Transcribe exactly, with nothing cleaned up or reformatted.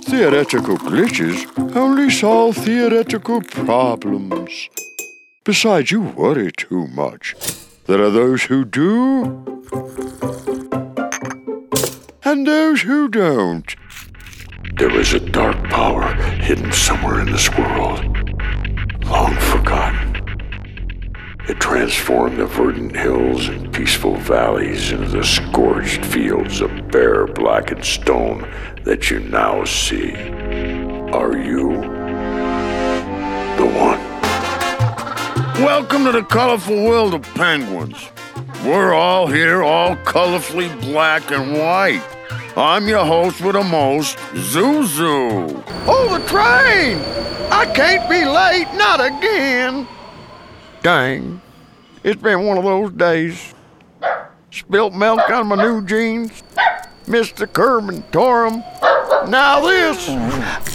Theoretical glitches only solve theoretical problems. Besides, you worry too much. There are those who do, and those who don't. There is a dark power hidden somewhere in this world, long forgotten. It transformed the verdant hills and peaceful valleys into the scorched fields of bare blackened stone that you now see. Are you the one? Welcome to the colorful world of penguins. We're all here, all colorfully black and white. I'm your host with the most, Zuzu. Oh, the train! I can't be late, not again. Dang, it's been one of those days. Spilt milk on my new jeans, missed the curb and tore 'em. Now this.